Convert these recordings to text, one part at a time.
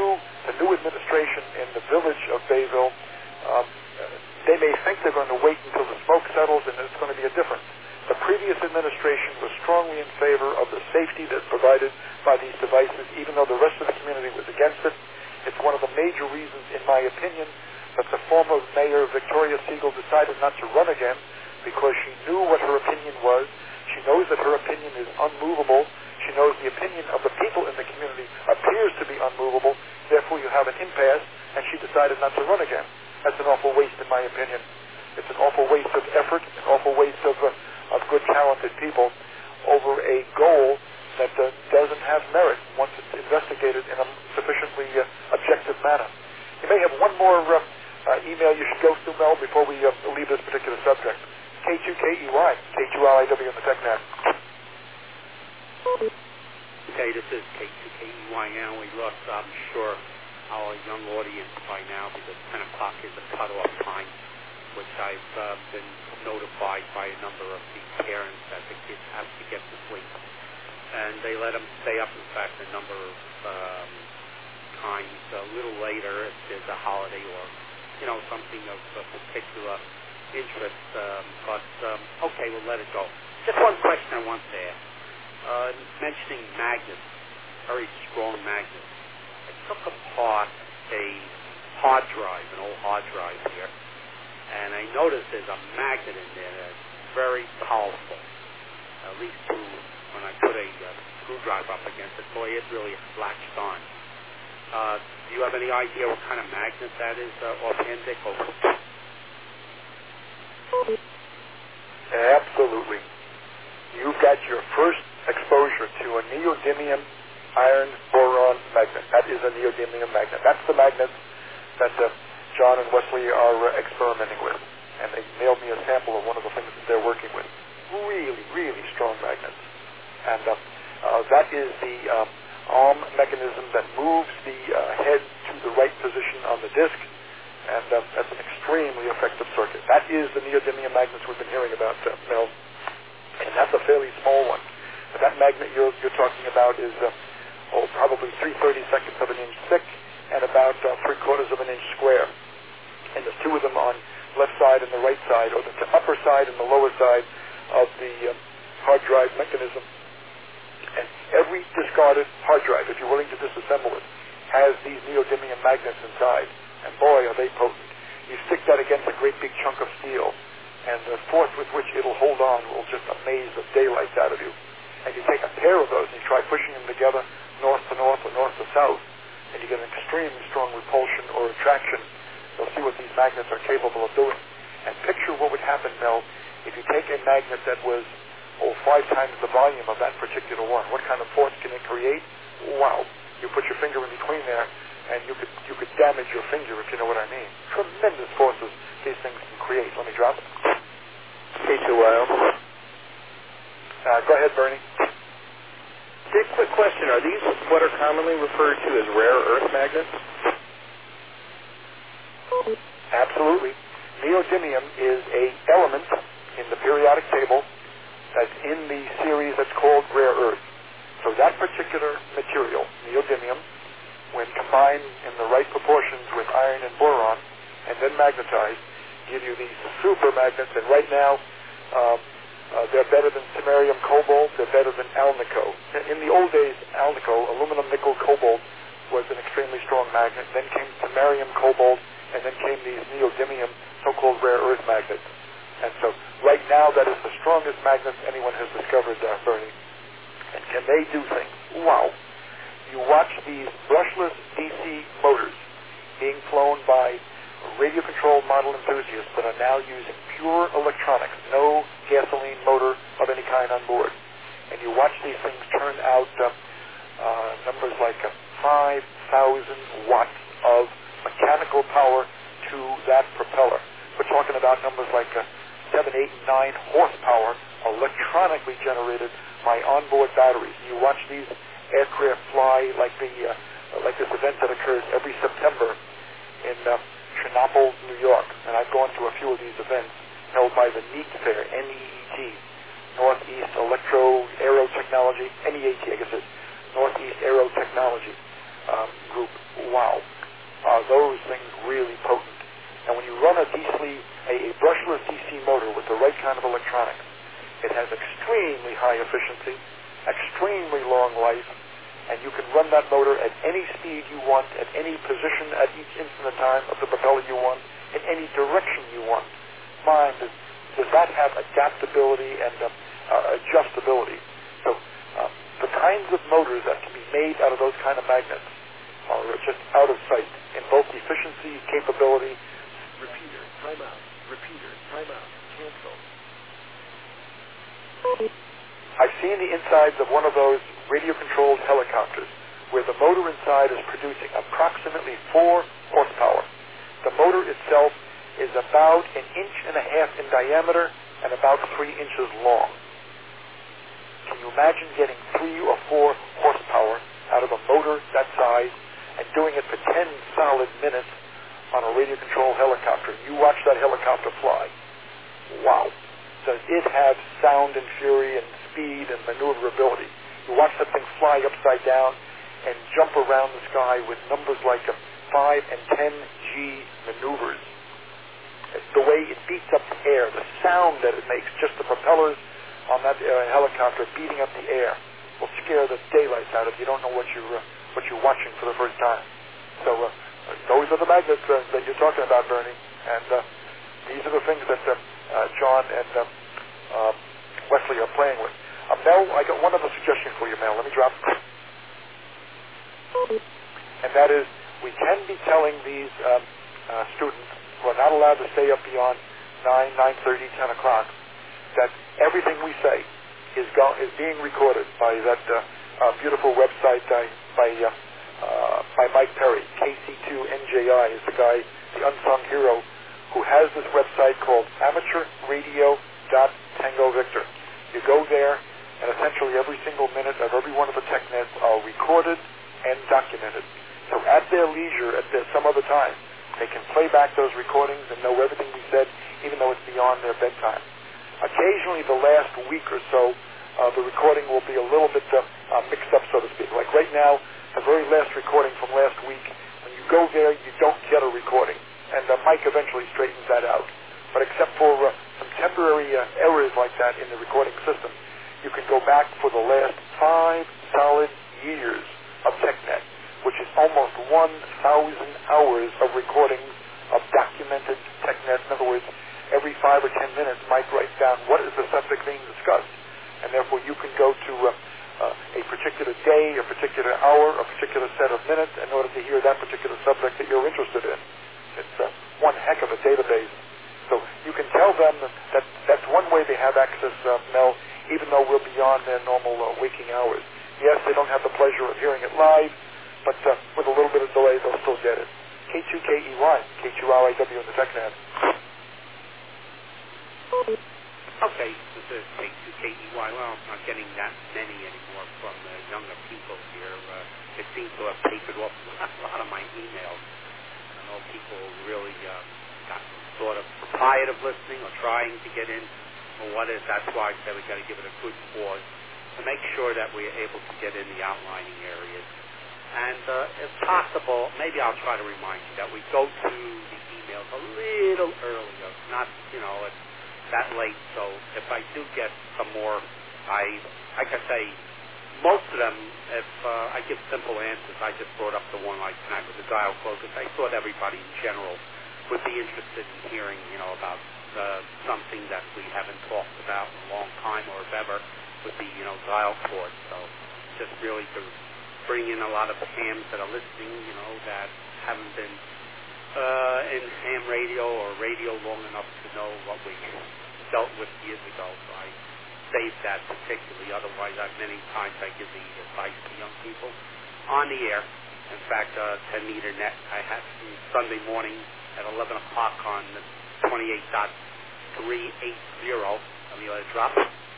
the new administration in the village of Bayville, they may think they're going to wait until the smoke settles and it's going to be a difference. The previous administration was strongly in favor of the safety that's provided by these devices, even though the rest of the community was against it. It's one of the major reasons, in my opinion, that the former mayor, Victoria Siegel, decided not to run again, because she knew what her opinion was. She knows that her opinion is unmovable. She knows the opinion of the people in the community appears to be unmovable. Therefore, you have an impasse, and she decided not to run again. That's an awful waste, in my opinion. It's an awful waste of effort, an awful waste of good, talented people over a goal that doesn't have merit once it's investigated in a sufficiently objective manner. You may have one more email you should go through, Mel, before we leave this particular subject. K2KEY, K2LIW in the TechNet. Okay, this is K2KEY now. We lost, I'm sure, our young audience by now, because 10 o'clock is the cutoff time, which I've been notified by a number of the parents that the kids have to get to sleep. And they let them stay up, in fact, a number of times a little later if there's a holiday or, something of particular interest. Okay, we'll let it go. Just one question I want to ask. Mentioning magnets, very strong magnets. I took apart a hard drive, an old hard drive here, and I noticed there's a magnet in there that's very powerful, at least when I put a screwdriver up against it, boy, it really latched on. Do you have any idea what kind of magnet that is, offhand, Dick? Absolutely. You've got your first exposure to a neodymium iron boron magnet. That is a neodymium magnet. That's the magnet that John and Wesley are experimenting with. And they mailed me a sample of one of the things that they're working with. Really, really strong magnets. And that is the arm mechanism that moves the head to the right position on the disc. And that's an extremely effective circuit. That is the neodymium magnets we've been hearing about, Mel. And that's a fairly small one. But that magnet you're talking about is probably 3/32 of an inch thick and about 3/4 of an inch square. And there's two of them on left side and the right side, or the upper side and the lower side of the hard drive mechanism. And every discarded hard drive, if you're willing to disassemble it, has these neodymium magnets inside. And boy, are they potent. You stick that against a great big chunk of steel, and the force with which it'll hold on will just amaze the daylight out of you. And you take a pair of those and you try pushing them together, north to north or north to south, and you get an extremely strong repulsion or attraction. You'll see what these magnets are capable of doing. And picture what would happen, Mel, if you take a magnet that was 5 times the volume of that particular one. What kind of force can it create? Wow. You put your finger in between there, and you could damage your finger, if you know what I mean. Tremendous forces these things can create. Let me drop it. K2YL. Go ahead, Bernie. Dick, quick question. Are these what are commonly referred to as rare earth magnets? Absolutely. Neodymium is an element in the periodic table that's in the series that's called rare earth. So that particular material, neodymium, when combined in the right proportions with iron and boron and then magnetized, give you these super magnets. And right now, they're better than samarium cobalt. They're better than alnico. In the old days, alnico, aluminum, nickel, cobalt, was an extremely strong magnet. Then came samarium cobalt, and then came these neodymium, so-called rare earth magnets. And so right now, that is the strongest magnet anyone has discovered, Bernie. And can they do things? Wow. You watch these brushless DC motors being flown by radio-controlled model enthusiasts that are now using pure electronics, no gasoline motor of any kind on board. And you watch these things turn out numbers like 5,000 watts of mechanical power to that propeller. We're talking about numbers like 7, 8, and 9 horsepower electronically generated by onboard batteries. You watch these aircraft fly like this event that occurs every September in Chernobyl, New York. And I've gone to a few of these events held by the NEAT Fair, N-E-E-T, Northeast Electro Aerotechnology, N-E-A-T, I guess it's Northeast Aerotechnology Group. Wow. things really potent. And when you run a brushless DC motor with the right kind of electronics, it has extremely high efficiency, extremely long life, and you can run that motor at any speed you want, at any position, at each instant of time of the propeller you want, in any direction you want. Does that have adaptability and adjustability? So the kinds of motors that can be made out of those kind of magnets are just out of sight in both efficiency, capability. Repeater, timeout. Repeater, timeout. Cancel. I've seen the insides of one of those radio-controlled helicopters where the motor inside is producing approximately 4 horsepower. The motor itself is about 1.5 inches in diameter and about 3 inches long. Can you imagine getting 3 or 4 horsepower out of a motor that size and doing it for 10 solid minutes on a radio-controlled helicopter? You watch that helicopter fly. Wow. Does it have sound and fury and speed and maneuverability? You watch that thing fly upside down and jump around the sky with numbers like 5 and 10 G maneuvers. The way it beats up the air, the sound that it makes, just the propellers on that helicopter beating up the air will scare the daylights out of you. You don't know what you're watching for the first time. So those are the magnets that you're talking about, Bernie. And these are the things that John and Wesley are playing with. Mel, I got one other suggestion for you, Mel. Let me drop. And that is, we can be telling these students who are not allowed to stay up beyond 9, 9:30, 10 o'clock, that everything we say is being recorded by that beautiful website by Mike Perry. KC2NJI is the guy, the unsung hero, who has this website called amateurradio.tangovictor. You go there, and essentially every single minute of every one of the TechNets are recorded and documented. So at their leisure, at some other time, they can play back those recordings and know everything we said, even though it's beyond their bedtime. Occasionally, the last week or so, the recording will be a little bit mixed up, so to speak. Like right now, the very last recording from last week, when you go there, you don't get a recording. And Mike eventually straightens that out. But except for some temporary errors like that in the recording system, you can go back for the last 5 solid years of TechNet, which is almost 1,000 hours of recordings of documented TechNet. In other words, every 5 or 10 minutes, Mike writes down what is the subject being discussed. And therefore, you can go to a particular day, a particular hour, a particular set of minutes in order to hear that particular subject that you're interested in. It's one heck of a database. So you can tell them that that's one way they have access, Mel, even though we're beyond their normal waking hours. Yes, they don't have the pleasure of hearing it live, but with a little bit of delay, they'll still get it. K2KEY, K2RIW in the TechNet. Okay, this is K2KEY. Well, I'm not getting that many anymore from the younger people here. It seems to have tapered off a lot of my emails. I know people really got sort of tired of listening or trying to get in. Well, what is? That's why I said we got to give it a good pause to make sure that we're able to get in the outlining areas. And if possible, maybe I'll try to remind you that we go to the emails a little earlier, not, it's that late. So if I do get some more, like I say, most of them, if I give simple answers, I just brought up the one like tonight with the dial focus. I thought everybody in general would be interested in hearing, about something that we haven't talked about in a long time or if ever would be, dial ports. So just really to bring in a lot of hams that are listening, that haven't been in ham radio or radio long enough to know what we dealt with years ago. So I saved that particularly. Otherwise, many times I give the advice to young people on the air. In fact, 10-meter net I had Sunday morning at 11 o'clock on 28.380. Let me let it drop.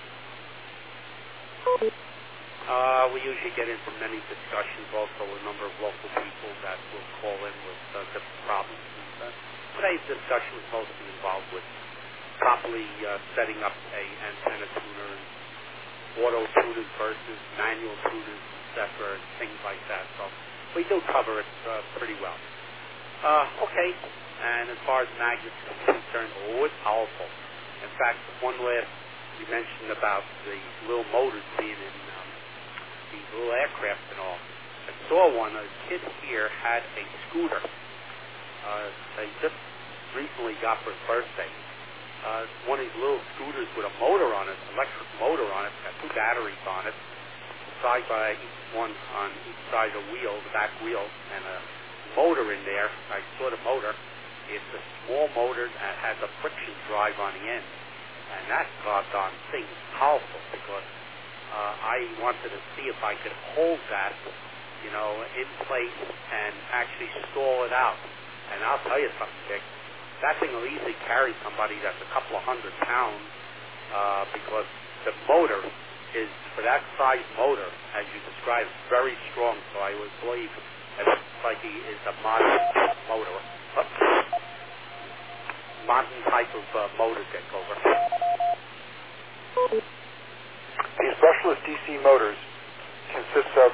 We usually get into many discussions, also a number of local people that will call in with different problems. And, today's discussion was mostly involved with properly setting up a antenna tuner, and auto tuners versus manual tuners, etc., and things like that. So we do cover it pretty well. Okay. And as far as magnets are concerned, always powerful. In fact, one last, you mentioned about the little motors being in these little aircraft and all. I saw one, a kid here had a scooter. They just recently got for his birthday. One of these little scooters with a motor on it, electric motor on it, got two batteries on it, side by one on each side of the wheel, the back wheel, and a motor in there. I saw the motor. It's a small motor that has a friction drive on the end, and that doggone thing is powerful because I wanted to see if I could hold that, in place and actually stall it out. And I'll tell you something, Dick. That thing will easily carry somebody that's a couple of 100 pounds because the motor is, for that size motor, as you described, very strong. So I would believe it looks like he is a modern motor. Modern type of motor, Dick, over. These brushless DC motors consist of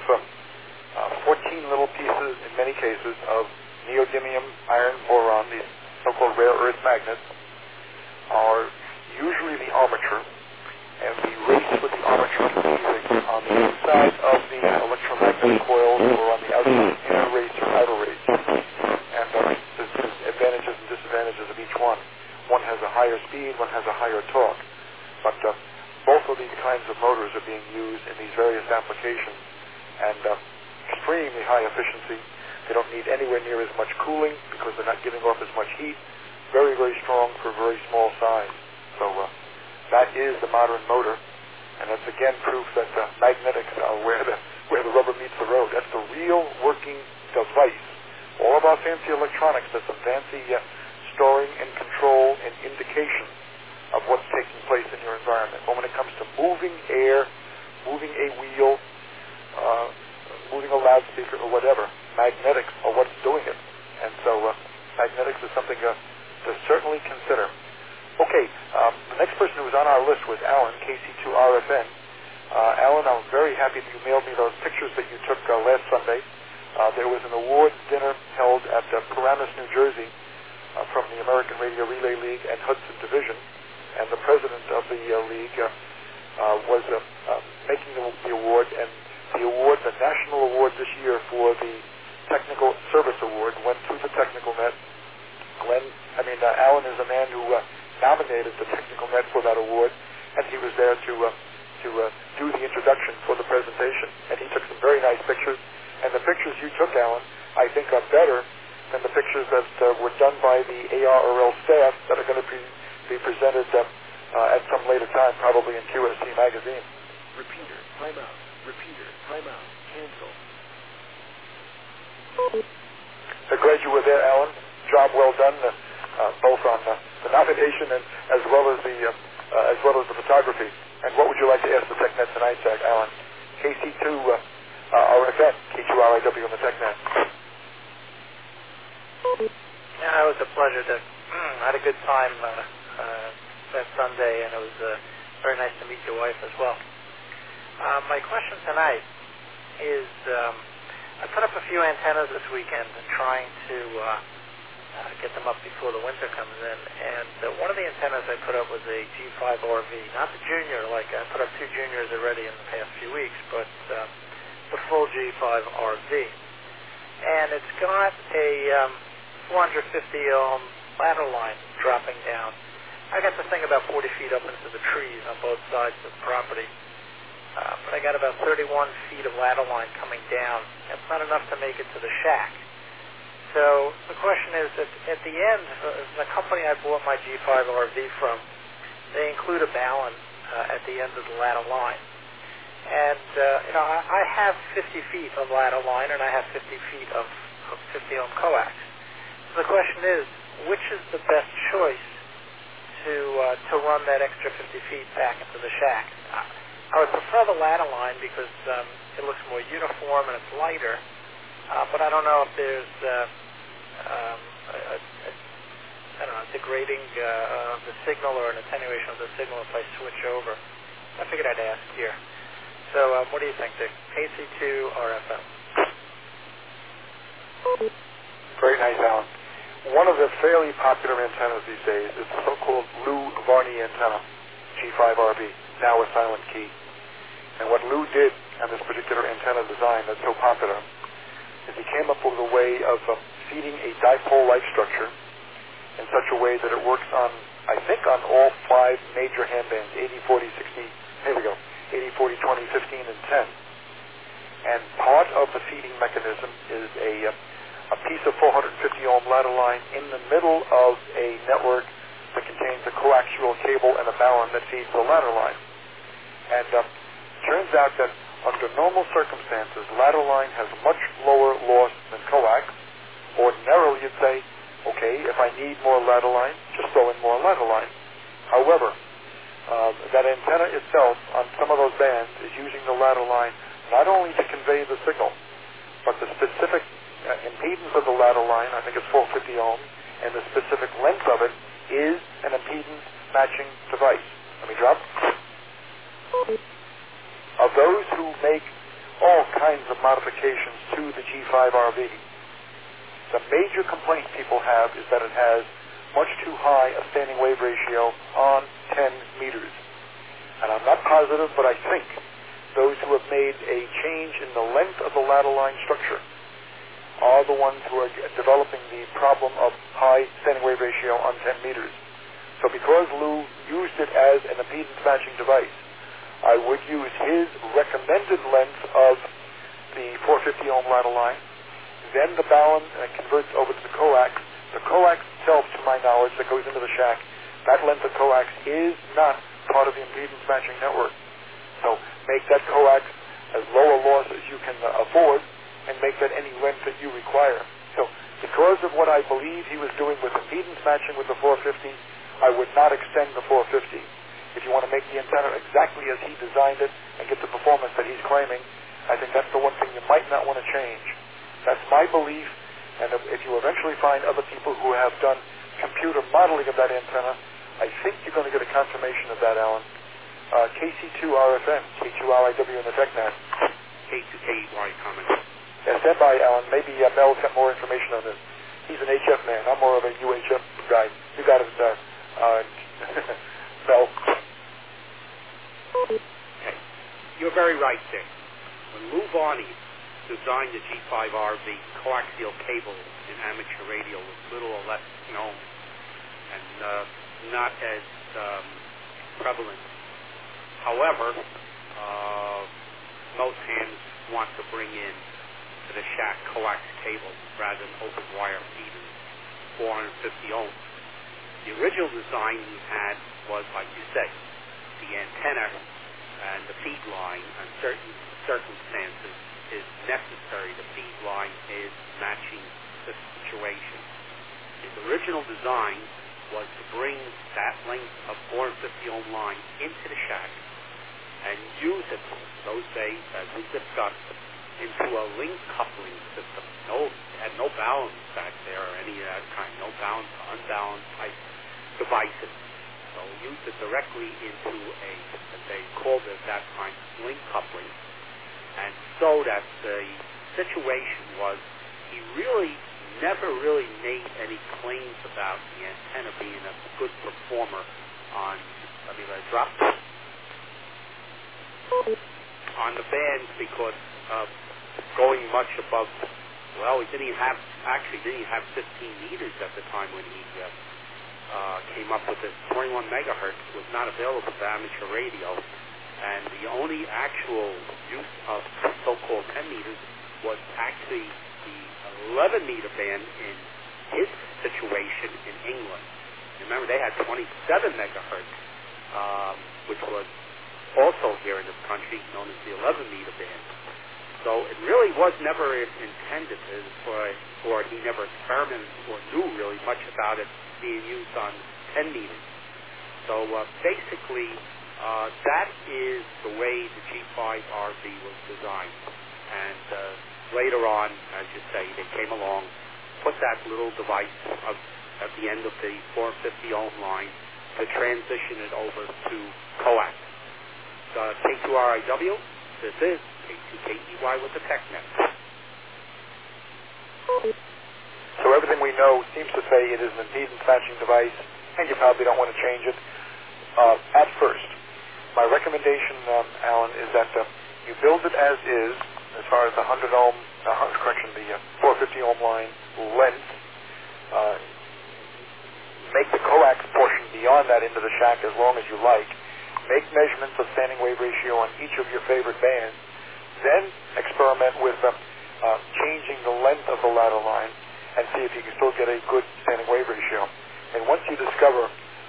14 little pieces, in many cases, of neodymium iron boron. These so-called rare earth magnets are usually the armature, and we race with the armature either on the inside of the electromagnetic coils or on the outside, inner race or outer race. And there's advantages and disadvantages of each one. One has a higher speed, one has a higher torque. But both of these kinds of motors are being used in these various applications, and extremely high efficiency. They don't need anywhere near as much cooling because they're not giving off as much heat. Very, very strong for a very small size. So that is the modern motor, and that's again proof that magnetics are where the rubber meets the road. That's the real working device. All of our fancy electronics, there's some fancy storing and control and indication of what's taking place in your environment. But when it comes to moving air, moving a wheel, moving a loudspeaker or whatever, magnetics are what's doing it. And so magnetics is something to certainly consider. Okay, the next person who was on our list was Alan, KC2RFN. Alan, I'm very happy that you mailed me those pictures that you took last Sunday. There was an awards dinner held at Paramus, New Jersey, from the American Radio Relay League and Hudson Division, and the president of the league was making the award, and the award, the national award this year for the Technical Service Award, went to the Technical Net. Alan is a man who nominated the Technical Net for that award, and he was there to do the introduction for the presentation, and he took some very nice pictures. And the pictures you took, Alan, I think are better than the pictures that were done by the ARRL staff that are going to be presented at some later time, probably in QSC magazine. Repeater, time out. Repeater, time out. Cancel. So glad you were there, Alan. Job well done, both on the nomination and as well as the photography. And what would you like to ask the TechNet tonight, Alan? KC2 RFN, K2RIW on the TechNet. Yeah, it was a pleasure. I had a good time that Sunday, and it was very nice to meet your wife as well. My question tonight is, I put up a few antennas this weekend and trying to get them up before the winter comes in, and one of the antennas I put up was a G5 RV, not the junior, like I put up two juniors already in the past few weeks, but the full G5 RV. And it's got a 450 ohm ladder line dropping down. I got this thing about 40 feet up into the trees on both sides of the property. But I got about 31 feet of ladder line coming down. That's not enough to make it to the shack. So the question is that at the end, the company I bought my G5 RV from, they include a balun at the end of the ladder line. And, I have 50 feet of ladder line and I have 50 feet of 50 ohm coax. So the question is, which is the best choice to run that extra 50 feet back into the shack? I would prefer the ladder line because it looks more uniform and it's lighter. But I don't know if there's degrading of the signal or an attenuation of the signal if I switch over. I figured I'd ask here. So what do you think, Dick? KC2 RFN. Very nice, Alan. one of the fairly popular antennas these days is the so-called Lou Varney antenna, G5RV, now a silent key. And what Lou did on this particular antenna design that's so popular is he came up with a way of feeding a dipole light structure in such a way that it works on, I think, on all 5 major hand bands, 80, 40, 60, here we go, 80, 40, 20, 15, and 10. And part of the feeding mechanism is a piece of 450 ohm ladder line in the middle of a network that contains a coaxial cable and a balun that feeds the ladder line. And turns out that under normal circumstances, ladder line has much lower loss than coax. Ordinarily, you'd say, okay, if I need more ladder line, just throw in more ladder line. However, that antenna itself on some of those bands is using the ladder line not only to convey the signal, but the specific impedance of the ladder line, I think it's 450 ohms, and the specific length of it is an impedance matching device. Let me drop. Of those who make all kinds of modifications to the G5RV, the major complaint people have is that it has much too high a standing wave ratio on 10 meters. And I'm not positive, but I think those who have made a change in the length of the ladder line structure are the ones who are developing the problem of high standing wave ratio on 10 meters. So because Lou used it as an impedance matching device, I would use his recommended length of the 450 ohm ladder line, then the balun converts over to the coax. The coax itself, to my knowledge, that goes into the shack, that length of coax is not part of the impedance matching network. So make that coax as low a loss as you can afford, and make that any length that you require. So because of what I believe he was doing with impedance matching with the 450, I would not extend the 450. If you want to make the antenna exactly as he designed it and get the performance that he's claiming, I think that's the one thing you might not want to change. That's my belief, and if you eventually find other people who have done computer modeling of that antenna, I think you're going to get a confirmation of that, Alan. KC2RFN, K2RIW in the TechNet. K2KY comment. Yeah, stand by, Alan. Maybe Mel's got more information on this. He's an HF man. I'm more of a UHF guy. You got it, Mel. Okay. You're very right there. When Lou Varney designed the G5RV, coaxial cable in amateur radio was little or less known and not as prevalent. However, most hands want to bring in to the shack coax cable rather than open wire feeders, 450 ohms. The original design we had was, like you said, the antenna and the feed line in certain circumstances is necessary. The feed line is matching the situation. His original design was to bring that length of 450 ohm line into the shack and use it those days, as we discussed, into a link coupling system. Had no balance back there or any of that kind, no balance to unbalanced type devices. So used it directly into a, as they called it at that time, link coupling. And so that the situation was, he really never really made any claims about the antenna being a good performer on, let me let it drop, on the bands because of going much above, well, he didn't have 15 meters at the time when he came up with this. 21 megahertz was not available for amateur radio, and the only actual use of so-called 10 meters was actually the 11 meter band in his situation in England. Remember, they had 27 megahertz, which was also here in this country known as the 11 meter band. So it really was never intended or he never experimented or knew really much about it being used on 10 meters. So basically, that is the way the G5RV was designed. And later on, as you say, they came along, put that little device at the end of the 450 ohm line to transition it over to coax. K2RIW, this is K2KEY with the TechNet. So everything we know seems to say it is an impedance matching device, and you probably don't want to change it. At first, my recommendation, Alan, is that you build it as is, as far as the 450 ohm line length. Make the coax portion beyond that into the shack as long as you like. Make measurements of standing wave ratio on each of your favorite bands. Then experiment with changing the length of the ladder line and see if you can still get a good standing wave ratio. And once you discover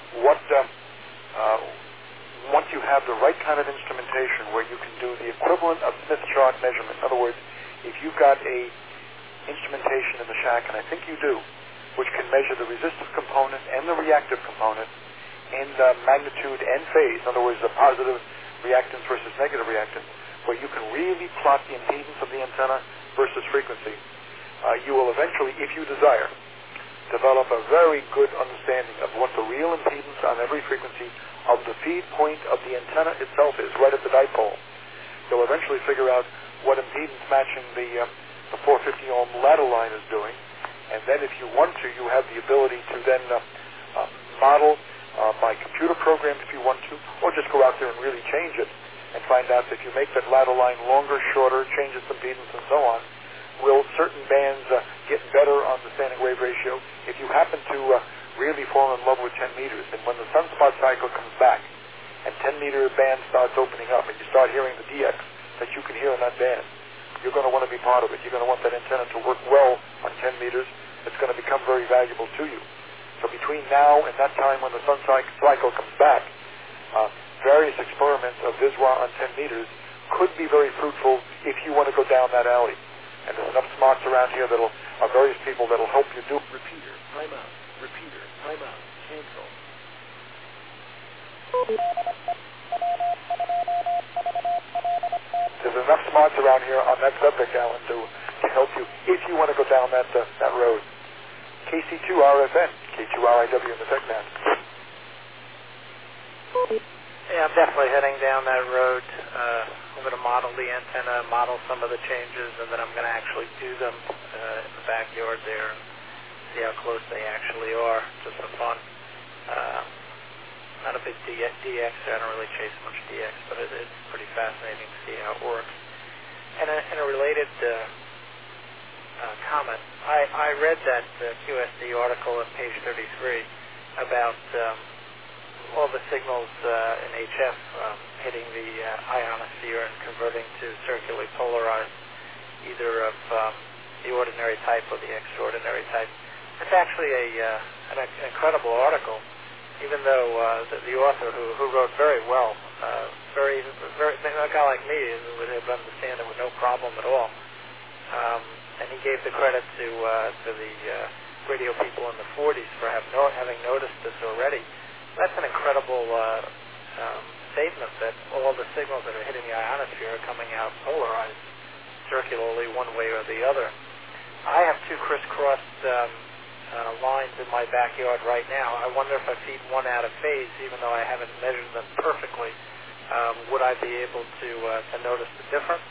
once you have the right kind of instrumentation where you can do the equivalent of Smith chart measurement, in other words, if you've got a instrumentation in the shack, and I think you do, which can measure the resistive component and the reactive component in magnitude and phase, in other words, the positive reactance versus negative reactance, where you can really plot the impedance of the antenna versus frequency, you will eventually, if you desire, develop a very good understanding of what the real impedance on every frequency of the feed point of the antenna itself is, right at the dipole. You'll eventually figure out what impedance matching the 450 ohm ladder line is doing, and then if you want to, you have the ability to then model by computer program if you want to, or just go out there and really change it and find out if you make that ladder line longer, shorter, change its impedance and so on, will certain bands get better on the standing wave ratio. If you happen to really fall in love with 10 meters, and when the sunspot cycle comes back and 10-meter band starts opening up and you start hearing the DX that you can hear in that band, you're going to want to be part of it. You're going to want that antenna to work well on 10 meters. It's going to become very valuable to you. So between now and that time when the sun cycle comes back, various experiments of VISWA on 10 meters could be very fruitful if you want to go down that alley. And there's enough smarts around here various people that'll help you do. Repeater, timeout. Repeater, timeout. Cancel. There's enough smarts around here on that subject, Alan, to help you if you want to go down that road. KC2RFN, K2RIW in the TechNet. Yeah, I'm definitely heading down that road. I'm going to model the antenna, model some of the changes, and then I'm going to actually do them in the backyard there and see how close they actually are, just for fun. Not a big DX. I don't really chase much DX, but it's pretty fascinating to see how it works. And in a related comment, I read that QSD article on page 33 about all the signals in HF hitting the ionosphere and converting to circularly polarized, either of the ordinary type or the extraordinary type. It's actually an incredible article, even though the author, who wrote very well, a guy like me would have understand it with no problem at all. And he gave the credit to the radio people in the 40s for having noticed this already. That's an incredible statement that all the signals that are hitting the ionosphere are coming out polarized circularly one way or the other. I have two crisscrossed lines in my backyard right now. I wonder if I feed one out of phase, even though I haven't measured them perfectly, would I be able to notice the difference?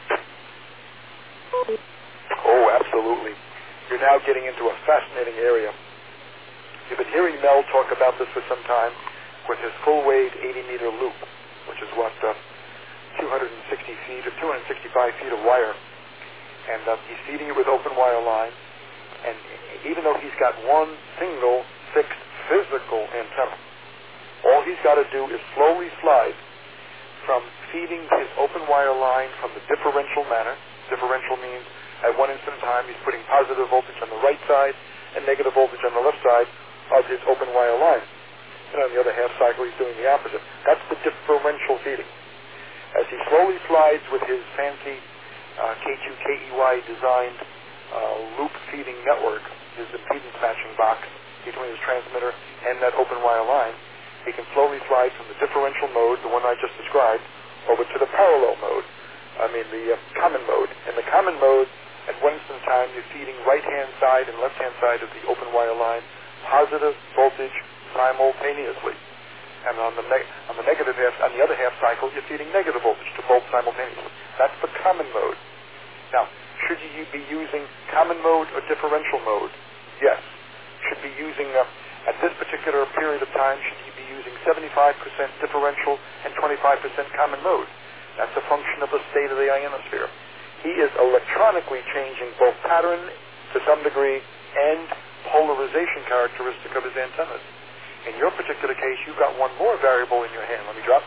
Oh, absolutely. You're now getting into a fascinating area. You've been hearing Mel talk about this for some time with his full-wave 80-meter loop, which is 265 feet of wire. And he's feeding it with open wire line. And even though he's got one single fixed physical antenna, all he's got to do is slowly slide from feeding his open wire line from the differential manner. Differential means at one instant in time he's putting positive voltage on the right side and negative voltage on the left side of his open wire line. And on the other half cycle he's doing the opposite. That's the differential feeding. As he slowly slides with his fancy K2KEY designed loop feeding network, his impedance matching box between his transmitter and that open wire line, he can slowly slide from the differential mode, the one I just described, over to the parallel mode. The common mode. In the common mode, at one instant in time, you're feeding right-hand side and left-hand side of the open wire line positive voltage simultaneously. And on the negative half, on the other half cycle, you're feeding negative voltage to both simultaneously. That's the common mode. Now, should you be using common mode or differential mode? yes, should be using, at this particular period of time, should you be using 75% differential and 25% common mode. That's a function of the state of the ionosphere. He is electronically changing both pattern to some degree and polarization characteristic of his antennas. In your particular case, you've got one more variable in your hand. Let me drop.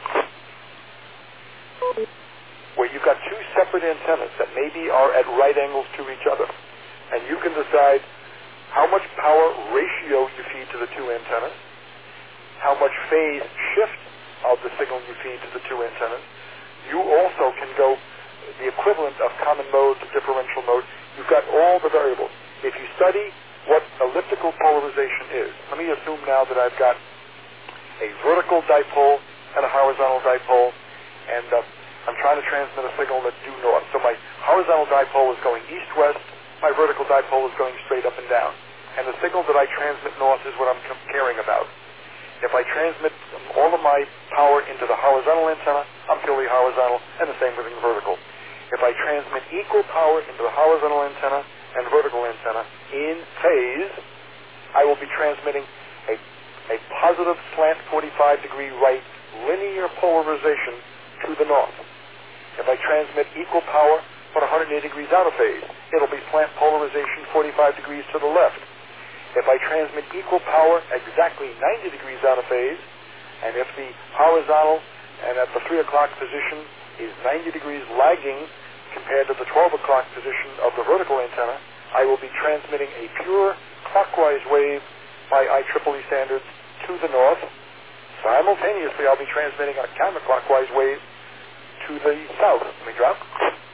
Where you've got two separate antennas that maybe are at right angles to each other. And you can decide how much power ratio you feed to the two antennas, how much phase shift of the signal you feed to the two antennas. You also can go the equivalent of common mode to differential mode. You've got all the variables. If you study what elliptical polarization is, let me assume now that I've got a vertical dipole and a horizontal dipole, and I'm trying to transmit a signal that's due north. So my horizontal dipole is going east-west, my vertical dipole is going straight up and down. And the signal that I transmit north is what I'm caring about. If I transmit all of my power into the horizontal antenna, I'm purely horizontal, and the same with the vertical. If I transmit equal power into the horizontal antenna and vertical antenna in phase, I will be transmitting a positive slant 45-degree right linear polarization to the north. If I transmit equal power but 180 degrees out of phase, it'll be slant polarization 45 degrees to the left. If I transmit equal power exactly 90 degrees out of phase, and if the horizontal and at the 3 o'clock position is 90 degrees lagging compared to the 12 o'clock position of the vertical antenna, I will be transmitting a pure clockwise wave by IEEE standards to the north. Simultaneously, I'll be transmitting a counterclockwise wave to the south. Let me drop.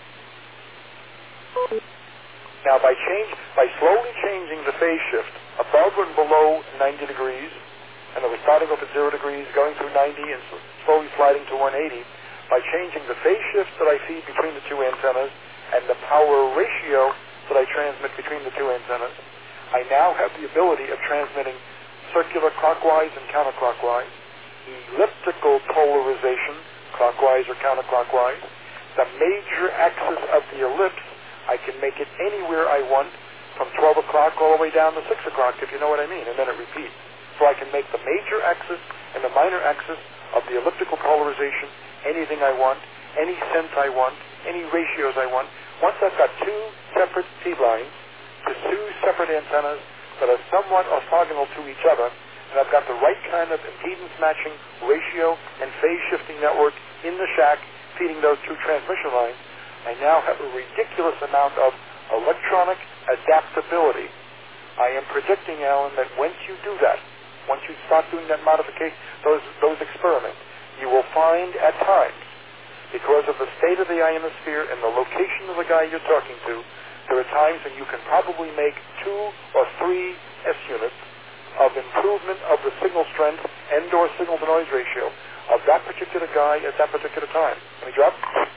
Now, by slowly changing the phase shift above and below 90 degrees, and it was starting off at 0 degrees, going through 90, and slowly sliding to 180, by changing the phase shift that I feed between the two antennas and the power ratio that I transmit between the two antennas, I now have the ability of transmitting circular clockwise and counterclockwise, elliptical polarization, clockwise or counterclockwise. The major axis of the ellipse, I can make it anywhere I want, from 12 o'clock all the way down to 6 o'clock, if you know what I mean, and then it repeats. So I can make the major axis and the minor axis of the elliptical polarization anything I want, any sense I want, any ratios I want. Once I've got two separate feed lines to two separate antennas that are somewhat orthogonal to each other, and I've got the right kind of impedance matching ratio and phase shifting network in the shack feeding those two transmission lines, I now have a ridiculous amount of electronic adaptability. I am predicting, Alan, that once you do that, once you start doing that modification, those experiments, you will find at times, because of the state of the ionosphere and the location of the guy you're talking to, there are times when you can probably make 2 or 3 S units of improvement of the signal strength and or signal to noise ratio of that particular guy at that particular time. Let me drop.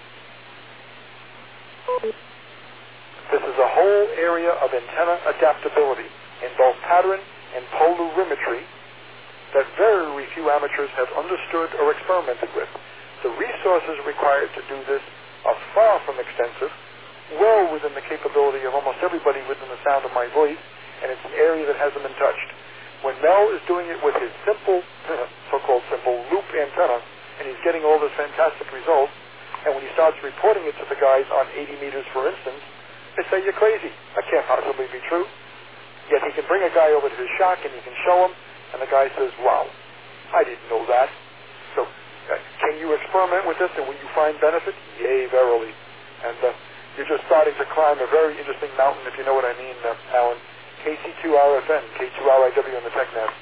This is a whole area of antenna adaptability in both pattern and polarimetry that very few amateurs have understood or experimented with. The resources required to do this are far from extensive, well within the capability of almost everybody within the sound of my voice, and it's an area that hasn't been touched. When Mel is doing it with his simple, so-called simple loop antenna, and he's getting all this fantastic results, and when he starts reporting it to the guys on 80 meters, for instance, they say, "You're crazy. That can't possibly be true." Yet he can bring a guy over to his shack and he can show him, and the guy says, "Wow, I didn't know that." So, can you experiment with this, and will you find benefit? Yea, verily. And you're just starting to climb a very interesting mountain, if you know what I mean, Alan. KC2RFN, K2RIW on the TechNet.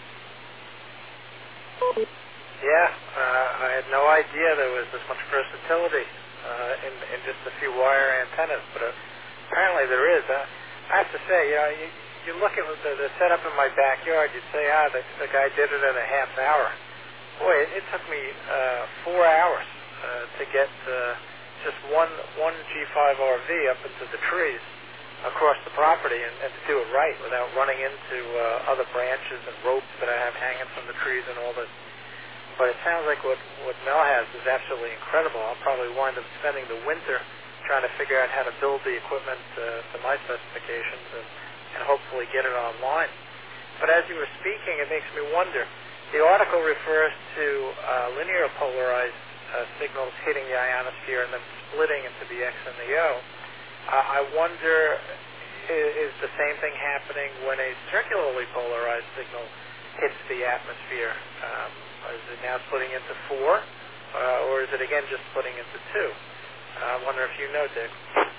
Yeah, I had no idea there was this much versatility in just a few wire antennas, but apparently there is. I have to say, you look at the setup in my backyard, you'd say, the guy did it in a half hour. Boy, it took me 4 hours to get just one G5RV up into the trees across the property and to do it right without running into other branches and ropes that I have hanging from the trees and all that. But it sounds like what Mel has is absolutely incredible. I'll probably wind up spending the winter trying to figure out how to build the equipment to my specifications and hopefully easily get it online. But as you were speaking, it makes me wonder. The article refers to linear polarized signals hitting the ionosphere and then splitting into the X and the O. I wonder, is the same thing happening when a circularly polarized signal hits the atmosphere? Is it now splitting into 4, or is it again just splitting into 2? I wonder if you know, Dick.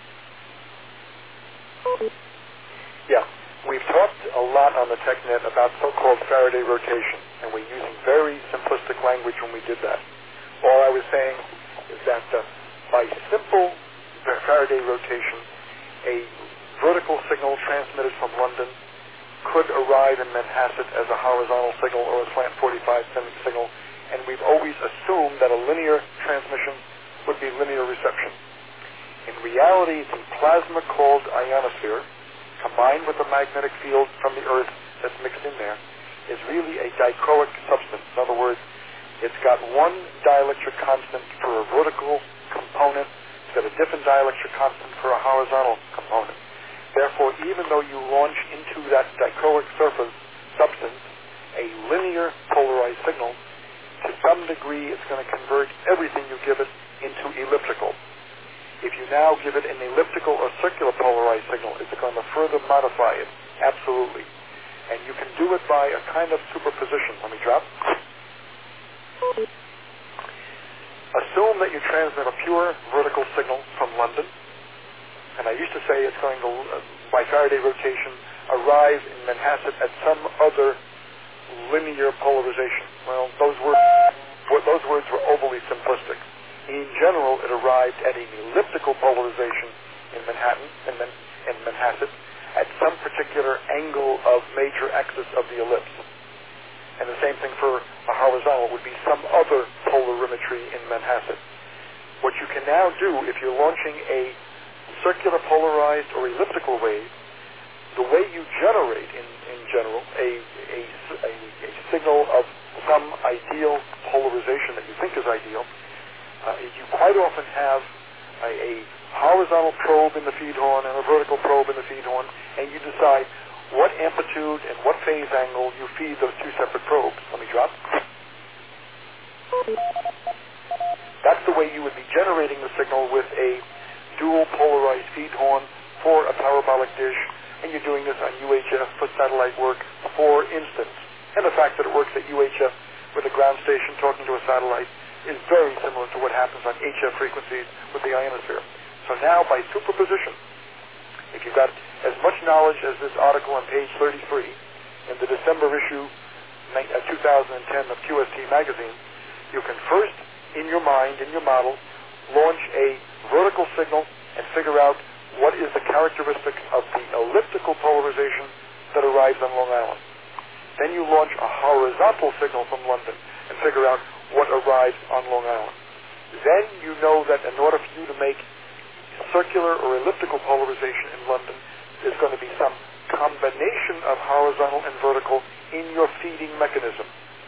Yeah, we've talked a lot on the TechNet about so-called Faraday rotation, and we're using very simplistic language when we did that. All I was saying is that by simple Faraday rotation, a vertical signal transmitted from London could arrive in Manhasset as a horizontal signal or a slant 45 signal, and we've always assumed that a linear transmission would be linear reception. In reality, the plasma called ionosphere, combined with the magnetic field from the Earth that's mixed in there, is really a dichroic substance. In other words, it's got one dielectric constant for a vertical component, it's got a different dielectric constant for a horizontal component. Therefore, even though you launch into that dichroic surface substance a linear polarized signal, to some degree it's going to convert everything you give it into elliptical. If you now give it an elliptical or circular polarized signal, is it going to further modify it? Absolutely. And you can do it by a kind of superposition. Let me drop. Assume that you transmit a pure vertical signal from London, and I used to say it's going to, by Faraday rotation, arrive in Manhasset at some other linear polarization. Well, those words were overly simplistic. In general, it arrived at an elliptical polarization in Manhasset at some particular angle of major axis of the ellipse. And the same thing for a horizontal would be some other polarimetry in Manhasset. What you can now do, if you're launching a circular polarized or elliptical wave, the way you generate, in general, a signal of some ideal polarization that you think is ideal, you quite often have a horizontal probe in the feed horn and a vertical probe in the feed horn, and you decide what amplitude and what phase angle you feed those two separate probes. Let me drop. That's the way you would be generating the signal with a dual polarized feed horn for a parabolic dish, and you're doing this on UHF for satellite work, for instance. And the fact that it works at UHF with a ground station talking to a satellite is very similar to what happens on HF frequencies with the ionosphere. So now, by superposition, if you've got as much knowledge as this article on page 33 in the December issue 2010 of QST magazine, you can first, in your mind, in your model, launch a vertical signal and figure out what is the characteristics of the elliptical polarization that arrives on Long Island. Then you launch a horizontal signal from London and figure out what arrives on Long Island. Then you know that in order for you to make circular or elliptical polarization in London, there's going to be some combination of horizontal and vertical in your feeding mechanism.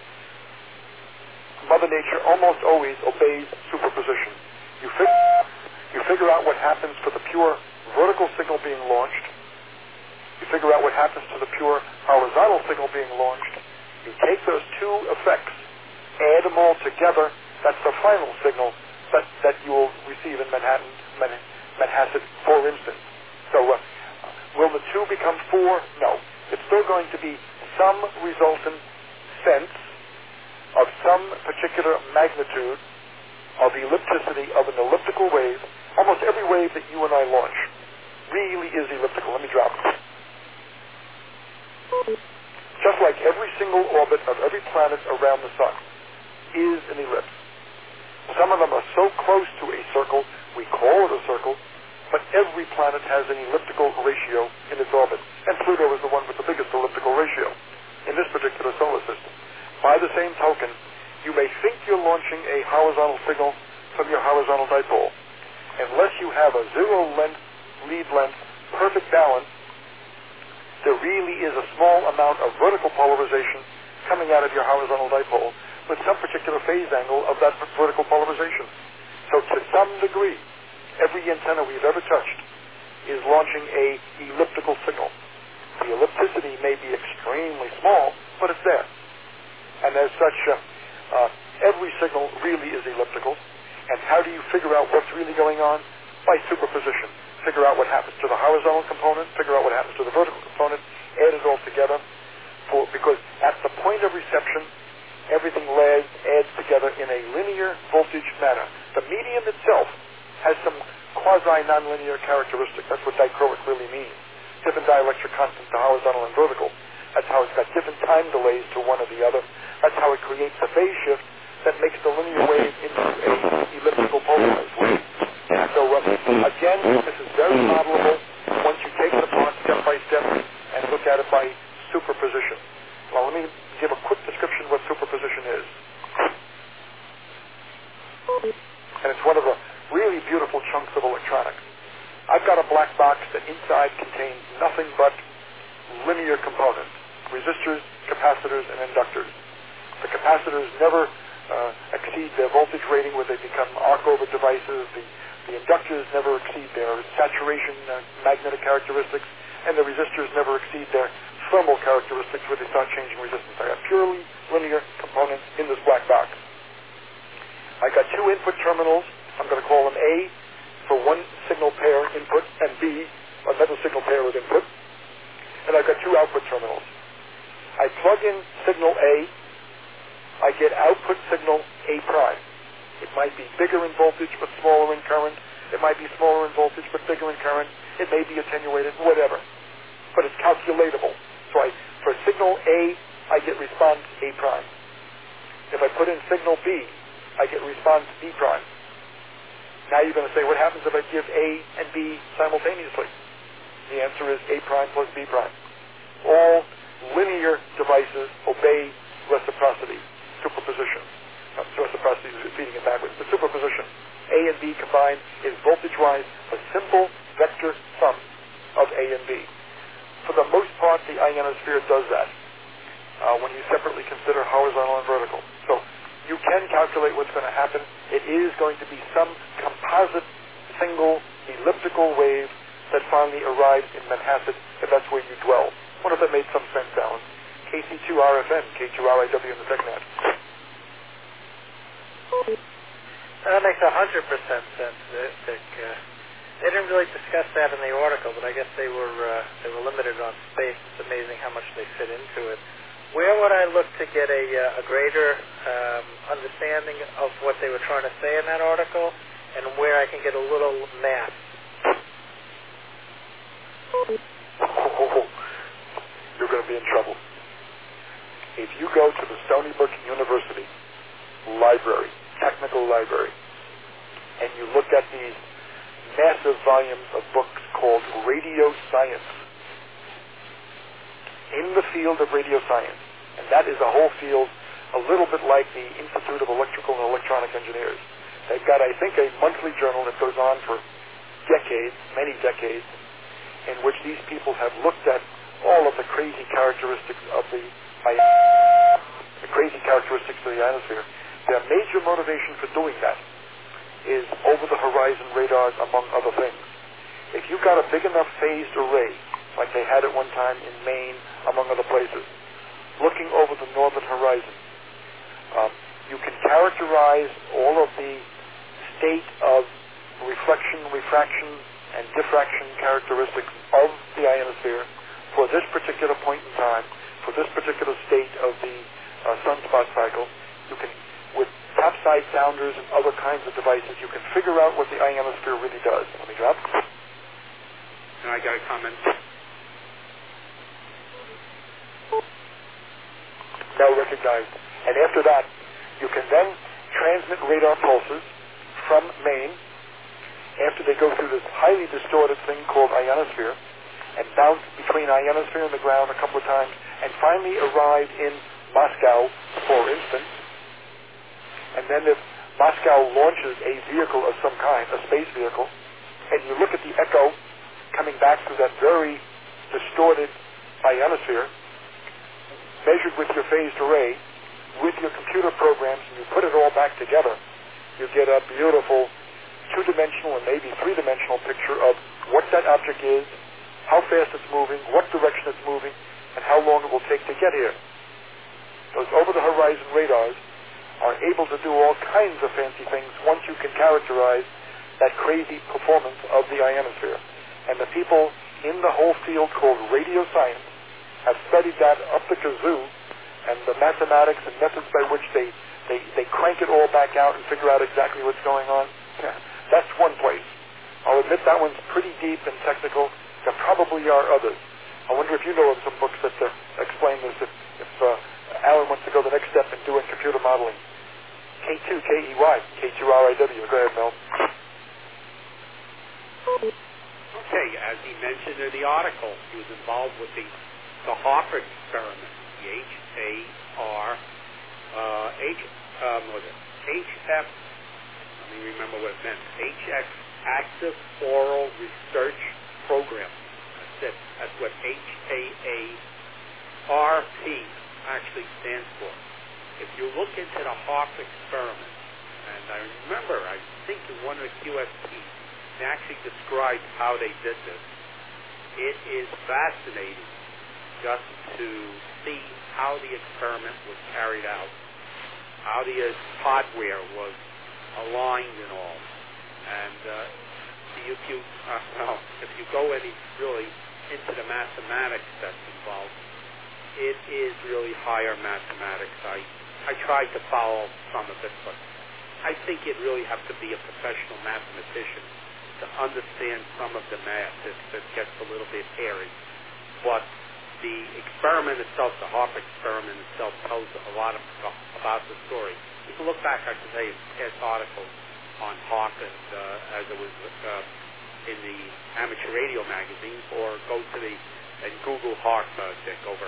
Mother Nature almost always obeys superposition. You figure out what happens for the pure vertical signal being launched. You figure out what happens to the pure horizontal signal being launched. You take those two effects, add them all together. That's the final signal that you will receive in Manhasset, for instance. So will the two become 4? No. It's still going to be some resultant sense of some particular magnitude of ellipticity of an elliptical wave. Almost every wave that you and I launch really is elliptical. Let me drop it. Just like every single orbit of every planet around the sun is an ellipse. Some of them are so close to a circle, we call it a circle, but every planet has an elliptical ratio in its orbit. And Pluto is the one with the biggest elliptical ratio in this particular solar system. By the same token, you may think you're launching a horizontal signal from your horizontal dipole. Unless you have a zero length, lead length, perfect balance, there really is a small amount of vertical polarization coming out of your horizontal dipole with some particular phase angle of that vertical polarization. So to some degree, every antenna we've ever touched is launching a elliptical signal. The ellipticity may be extremely small, but it's there. And as such, every signal really is elliptical. And how do you figure out what's really going on? By superposition. Figure out what happens to the horizontal component, figure out what happens to the vertical component, add it all together. Because at the point of reception, everything adds together in a linear voltage manner. The medium itself has some quasi-nonlinear characteristics. That's what dichroic really means. Different dielectric constants to horizontal and vertical. That's how it's got different time delays to one or the other. That's how it creates the phase shift that makes the linear wave into a elliptical polarized wave. So again, this is very modelable once you take it apart step by step and look at it by superposition. Well, let me give a quick description of what superposition is. And it's one of the really beautiful chunks of electronics. I've got a black box that inside contains nothing but linear components, resistors, capacitors, and inductors. The capacitors never exceed their voltage rating where they become arc-over devices. The inductors never exceed their saturation magnetic characteristics, and the resistors never exceed their thermal characteristics where they start changing resistance. I got purely linear components in this black box. I got two input terminals. I'm going to call them A for one signal pair input and B, another signal pair with input. And I've got two output terminals. I plug in signal A. I get output signal A prime. It might be bigger in voltage but smaller in current. It might be smaller in voltage but bigger in current. It may be attenuated, whatever. But it's calculatable. So for signal A, I get response A prime. If I put in signal B, I get response B prime. Now you're going to say, what happens if I give A and B simultaneously? The answer is A prime plus B prime. All linear devices obey reciprocity, superposition. Reciprocity is feeding it backwards. The superposition, A and B combined, is voltage-wise a simple vector sum of A and B. For the most part, the ionosphere does that when you separately consider horizontal and vertical. So you can calculate what's going to happen. It is going to be some composite, single, elliptical wave that finally arrives in Manhasset, if that's where you dwell. I wonder if that made some sense, Alan. KC2RFN, K2RIW in the TechNet. That makes 100% sense, Dick. They didn't really discuss that in the article, but I guess they were limited on space. It's amazing how much they fit into it. Where would I look to get a greater understanding of what they were trying to say in that article, and where I can get a little math? You're going to be in trouble. If you go to the Stony Brook University library, technical library, and you look at these massive volumes of books called radio science, in the field of radio science, and that is a whole field a little bit like the Institute of Electrical and Electronic Engineers. They've got, I think, a monthly journal that goes on for decades, many decades, in which these people have looked at all of the crazy characteristics of the ionosphere. Their major motivation for doing that is over-the-horizon radars, among other things. If you've got a big enough phased array, like they had at one time in Maine, among other places, looking over the northern horizon, you can characterize all of the state of reflection, refraction, and diffraction characteristics of the ionosphere for this particular point in time, for this particular state of the sunspot cycle. You can, with topside sounders and other kinds of devices, you can figure out what the ionosphere really does. Let me drop. And I got a comment. Now recognized. And after that, you can then transmit radar pulses from Maine after they go through this highly distorted thing called ionosphere and bounce between ionosphere and the ground a couple of times and finally arrive in Moscow, for instance. And then if Moscow launches a vehicle of some kind, a space vehicle, and you look at the echo coming back through that very distorted ionosphere, measured with your phased array, with your computer programs, and you put it all back together, you get a beautiful two-dimensional and maybe three-dimensional picture of what that object is, how fast it's moving, what direction it's moving, and how get here. Those over-the-horizon radars are able to do all kinds of fancy things once you can characterize that crazy performance of the ionosphere. And the people in the whole field called radio science have studied that up the kazoo, and the mathematics and methods by which they crank it all back out and figure out exactly what's going on. That's one place. I'll admit that one's pretty deep and technical. There probably are others. I wonder if you know of some books that explain this, if Alan wants to go the next step in doing computer modeling. K2KEY, K2RIW. Go ahead, Mel. Okay, as he mentioned in the article, he was involved with the Hopper experiment, the HF, let me remember what it meant, HX, Active Oral Research Program. That's it. That's what HAARP actually stands for. If you look into the Hopper experiment, and I remember, I think in one of the QSPs, they actually described how they did this. It is fascinating just to see how the experiment was carried out, how the hardware was aligned and all. And if you go any really into the mathematics that's involved, it is really higher mathematics. I tried to follow some of it, but I think it really have to be a professional mathematician to understand some of the math. It gets a little bit hairy. But the experiment itself, the Hopper experiment itself, tells a lot about the story. You can look back, I should say, in past articles on HAARP as it was in the amateur radio magazines, or go to and Google HAARP, Dick, over.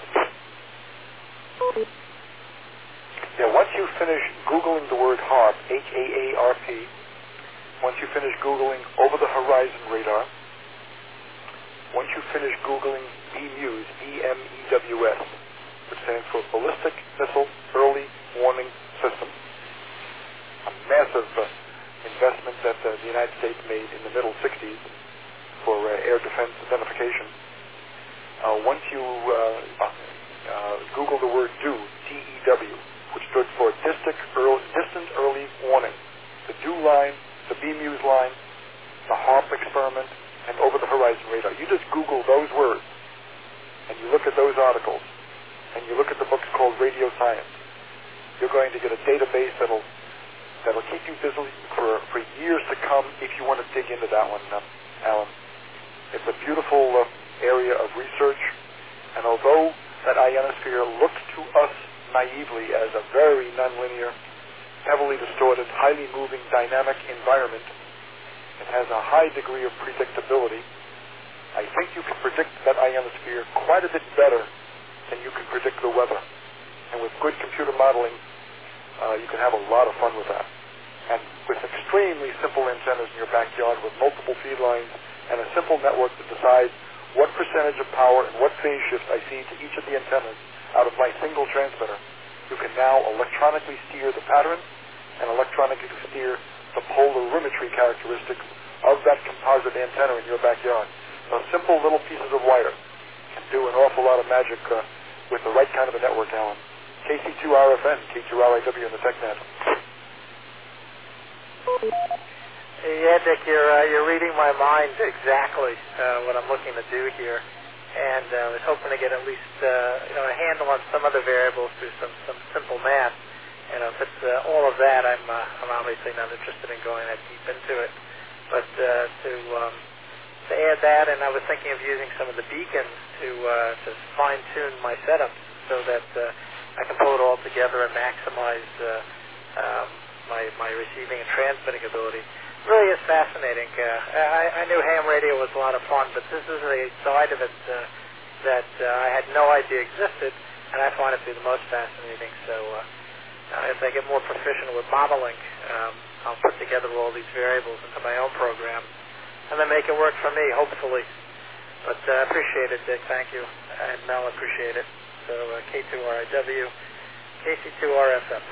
Yeah, once you finish Googling the word HAARP, HAARP, once you finish Googling over-the-horizon radar, once you finish Googling BMEWS, BMEWS, which stands for Ballistic Missile Early Warning System, a massive investment that the United States made in the middle 60s for air defense identification. Once you Google the word DEW, D-E-W, which stood for Distant Early Warning, the DEW line, the BMEWS line, the HAARP experiment, and over-the-horizon radar. You just Google those words, and you look at those articles, and you look at the books called Radio Science. You're going to get a database that'll keep you busy for years to come if you want to dig into that one, Alan. It's a beautiful area of research, and although that ionosphere looks to us naively as a very nonlinear, heavily distorted, highly moving, dynamic environment, it has a high degree of predictability. I think you can predict that ionosphere quite a bit better than you can predict the weather. And with good computer modeling, you can have a lot of fun with that. And with extremely simple antennas in your backyard with multiple feed lines and a simple network that decides what percentage of power and what phase shift I feed to each of the antennas out of my single transmitter, you can now electronically steer the pattern and electronically steer the polarimetry characteristics of that composite antenna in your backyard. So simple little pieces of wire can do an awful lot of magic with the right kind of a network, Alan. KC2RFN, K2RIW in the TechNet. Yeah, Dick, you're reading my mind exactly what I'm looking to do here, and I was hoping to get at least a handle on some other variables through some simple math. If it's all of that, I'm obviously not interested in going that deep into it. But to add that, and I was thinking of using some of the beacons to fine-tune my setup so that I can pull it all together and maximize my receiving and transmitting ability. Really is fascinating. I knew ham radio was a lot of fun, but this is a side of it that I had no idea existed, and I find it to be the most fascinating. So as I get more proficient with modeling, I'll put together all these variables into my own program and then make it work for me, hopefully. But I appreciate it, Dick. Thank you. And Mel, appreciate it. So K2RIW, KC2RFM.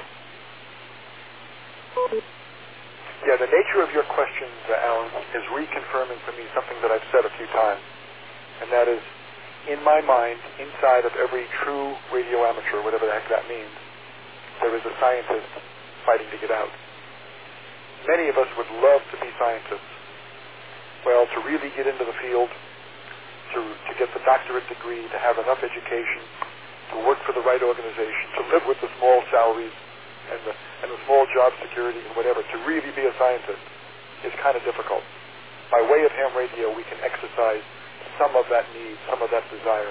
Yeah, the nature of your questions, Alan, is reconfirming for me something that I've said a few times, and that is in my mind, inside of every true radio amateur, whatever the heck that means, there is a scientist fighting to get out. Many of us would love to be scientists. Well, to really get into the field, to get the doctorate degree, to have enough education, to work for the right organization, to live with the small salaries and the small job security and whatever, to really be a scientist is kind of difficult. By way of ham radio, we can exercise some of that need, some of that desire.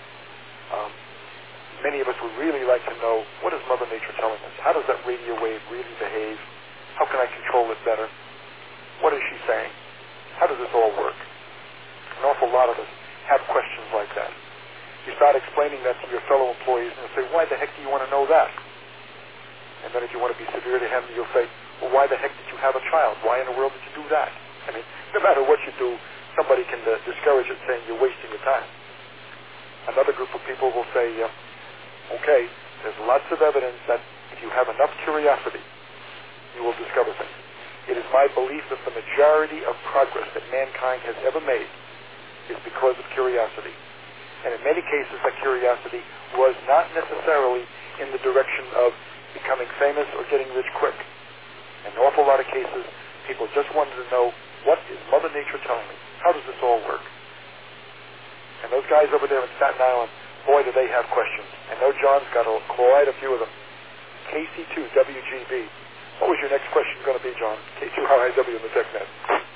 Many of us would really like to know, what is Mother Nature telling us? How does that radio wave really behave? How can I control it better? What is she saying? How does this all work? An awful lot of us have questions like that. You start explaining that to your fellow employees and they'll say, why the heck do you want to know that? And then if you want to be severe to him, you'll say, well, why the heck did you have a child? Why in the world did you do that? I mean, no matter what you do, somebody can discourage it saying you're wasting your time. Another group of people will say, okay, there's lots of evidence that if you have enough curiosity, you will discover things. It is my belief that the majority of progress that mankind has ever made is because of curiosity. And in many cases, that curiosity was not necessarily in the direction of becoming famous or getting rich quick. In an awful lot of cases, people just wanted to know, what is Mother Nature telling me? How does this all work? And those guys over there in Staten Island, boy, do they have questions. I know John's got quite a few of them. KC2WGB. What was your next question going to be, John? K2RIW in the TechNet.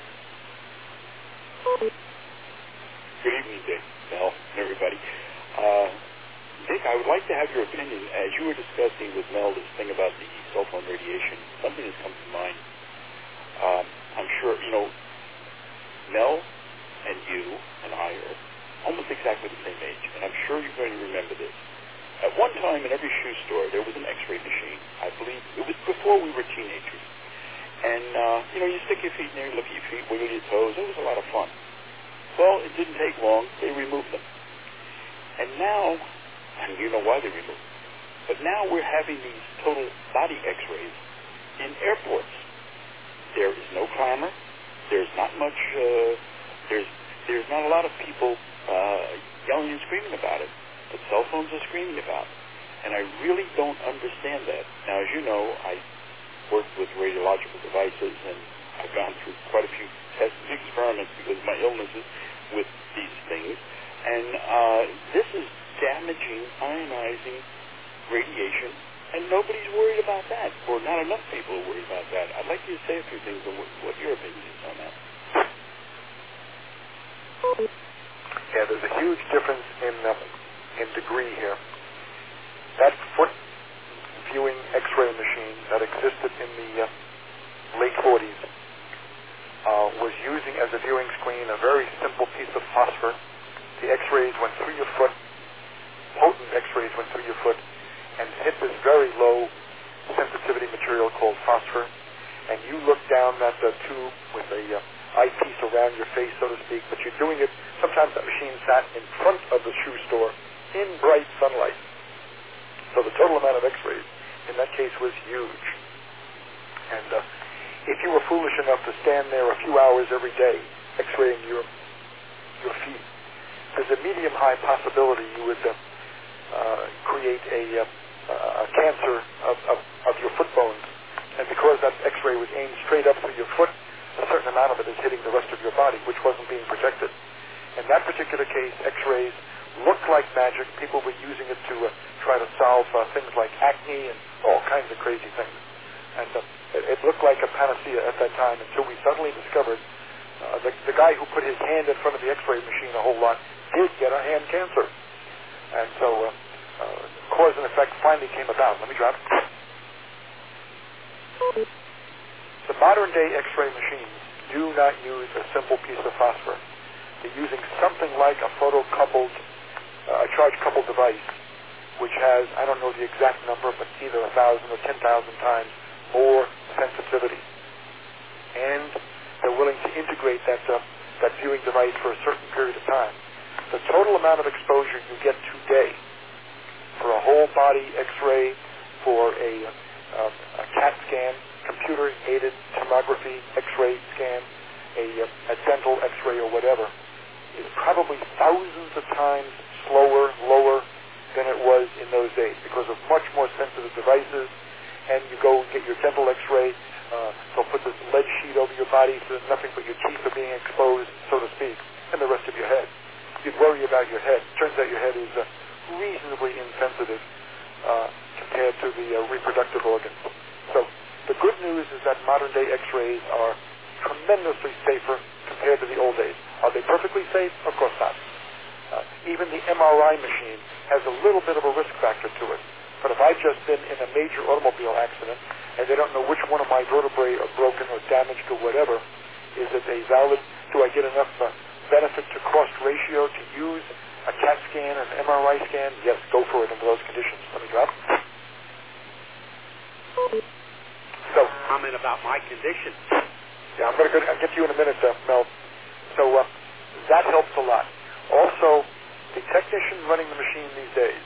Good evening, Dick, Mel, and everybody. Dick, I would like to have your opinion. As you were discussing with Mel this thing about the cell phone radiation, something has come to mind. I'm sure, Mel and you and I are almost exactly the same age, and I'm sure you're going to remember this. At one time in every shoe store, there was an x-ray machine. I believe it was before we were teenagers. And, you stick your feet in there, look at your feet, wiggle your toes. It was a lot of fun. Well, it didn't take long. They removed them. And now, and you know why they removed them, but now we're having these total body x-rays in airports. There is no clamor. There's not much, there's not a lot of people yelling and screaming about it, but cell phones are screaming about it. And I really don't understand that. Now, as you know, I worked with radiological devices, and I've gone through quite a few tests and experiments because of my illnesses with these things. And this is damaging, ionizing radiation, and nobody's worried about that, or not enough people are worried about that. I'd like you to say a few things on what your opinion is on that. Yeah, there's a huge difference in degree here. That foot viewing X-ray machine that existed in the late 40s was using as a viewing screen a very simple piece of phosphor. The X-rays went through your foot, potent X-rays went through your foot, and hit this very low sensitivity material called phosphor. And you look down that tube with a eyepiece around your face, so to speak, but you're doing it, sometimes that machine sat in front of the shoe store in bright sunlight. So the total amount of X-rays in that case was huge. And if you were foolish enough to stand there a few hours every day X-raying your feet, there's a medium-high possibility you would create a cancer of your foot bones. And because that X-ray was aimed straight up through your foot, a certain amount of it is hitting the rest of your body, which wasn't being protected. In that particular case, X-rays looked like magic. People were using it to try to solve things like acne and all kinds of crazy things. And it looked like a panacea at that time until we suddenly discovered the guy who put his hand in front of the X-ray machine a whole lot did get a hand cancer. And so cause and effect finally came about. Let me drop. The modern-day X-ray machines do not use a simple piece of phosphor. They're using something like a photocoupled, a charge-coupled device, which has, I don't know the exact number, but either 1,000 or 10,000 times more sensitivity. And they're willing to integrate that viewing device for a certain period of time. The total amount of exposure you get today for a whole-body X-ray, for a CAT scan, computer-aided tomography X-ray scan, a dental X-ray or whatever, is probably thousands of times slower, lower than it was in those days because of much more sensitive devices. And you go get your dental x-ray, they'll put this lead sheet over your body so that nothing but your teeth are being exposed, so to speak, and the rest of your head. You'd worry about your head. Turns out your head is reasonably insensitive compared to the reproductive organs. So the good news is that modern-day x-rays are tremendously safer compared to the old days. Are they perfectly safe? Of course not. Even the MRI machine has a little bit of a risk factor to it. But if I've just been in a major automobile accident and they don't know which one of my vertebrae are broken or damaged or whatever, is it a valid, do I get enough benefit to cost ratio to use a CAT scan, an MRI scan? Yes, go for it under those conditions. Let me drop. So, comment about my condition. Yeah, I'll get to you in a minute, Mel. So that helps a lot. Also, the technician running the machine these days,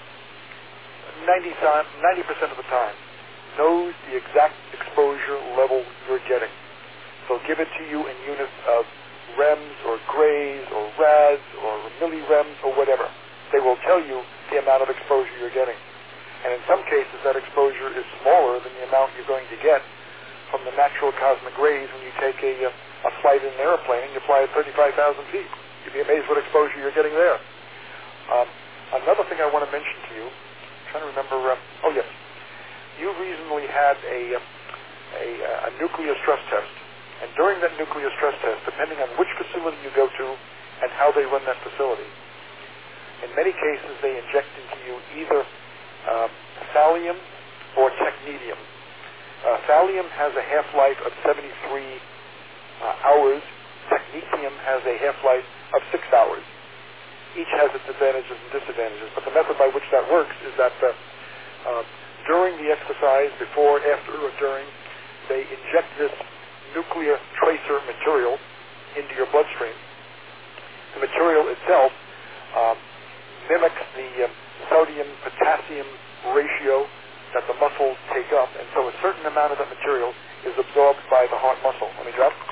90% of the time, knows the exact exposure level you're getting. They'll give it to you in units of rems or grays or rads or millirems or whatever. They will tell you the amount of exposure you're getting. And in some cases, that exposure is smaller than the amount you're going to get from the natural cosmic rays when you take a flight in an airplane and you fly at 35,000 feet. You'd be amazed what exposure you're getting there. Another thing I want to mention to you, I'm trying to remember, oh yes, you recently had a nuclear stress test. And during that nuclear stress test, depending on which facility you go to and how they run that facility, in many cases they inject into you either thallium or technetium. Thallium has a half-life of 73 hours. Technetium has a half-life of 6 hours. Each has its advantages and disadvantages, but the method by which that works is that during the exercise, before, after, or during, they inject this nuclear tracer material into your bloodstream. The material itself mimics the sodium-potassium ratio that the muscles take up, and so a certain amount of that material is absorbed by the heart muscle. Let me drop.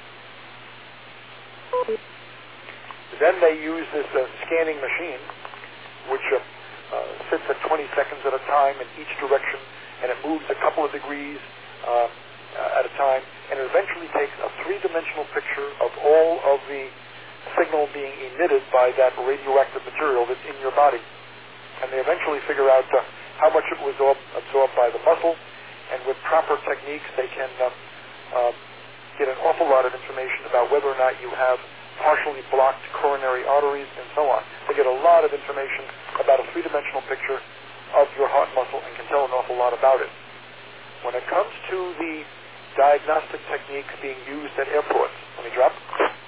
Then they use this scanning machine, which sits at 20 seconds at a time in each direction, and it moves a couple of degrees at a time, and it eventually takes a three-dimensional picture of all of the signal being emitted by that radioactive material that's in your body. And they eventually figure out how much it was absorbed by the muscle, and with proper techniques they can get an awful lot of information about whether or not you have partially blocked coronary arteries and so on. They get a lot of information about a three-dimensional picture of your heart muscle and can tell an awful lot about it. When it comes to the diagnostic techniques being used at airports, let me drop.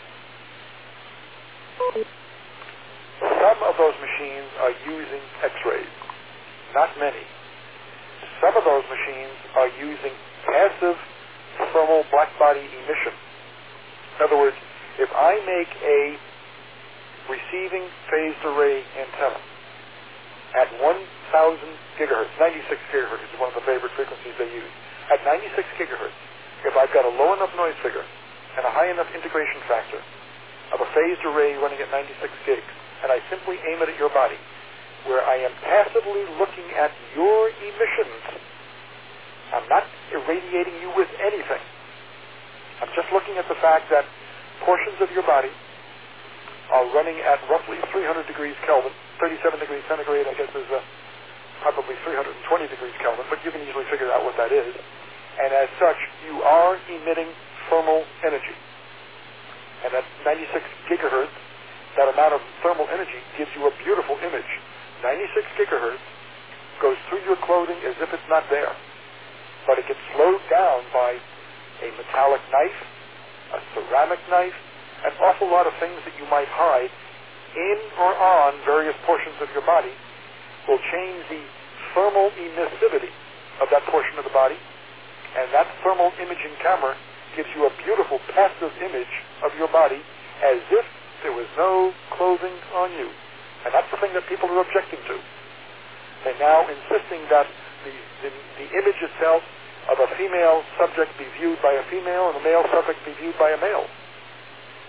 Some of those machines are using X-rays, not many. Some of those machines are using passive thermal blackbody emission. In other words, if I make a receiving phased array antenna at 1,000 gigahertz, 96 gigahertz is one of the favorite frequencies they use. At 96 gigahertz, if I've got a low enough noise figure and a high enough integration factor of a phased array running at 96 gigs, and I simply aim it at your body, where I am passively looking at your emissions, I'm not irradiating you with anything. I'm just looking at the fact that portions of your body are running at roughly 300 degrees Kelvin, 37 degrees centigrade, I guess is probably 320 degrees Kelvin, but you can easily figure out what that is. And as such, you are emitting thermal energy. And at 96 gigahertz, that amount of thermal energy gives you a beautiful image. 96 gigahertz goes through your clothing as if it's not there. But it gets slowed down by a metallic knife, a ceramic knife, an awful lot of things that you might hide in or on various portions of your body will change the thermal emissivity of that portion of the body, and that thermal imaging camera gives you a beautiful passive image of your body as if there was no clothing on you. And that's the thing that people are objecting to. They're now insisting that the image itself of a female subject be viewed by a female and a male subject be viewed by a male.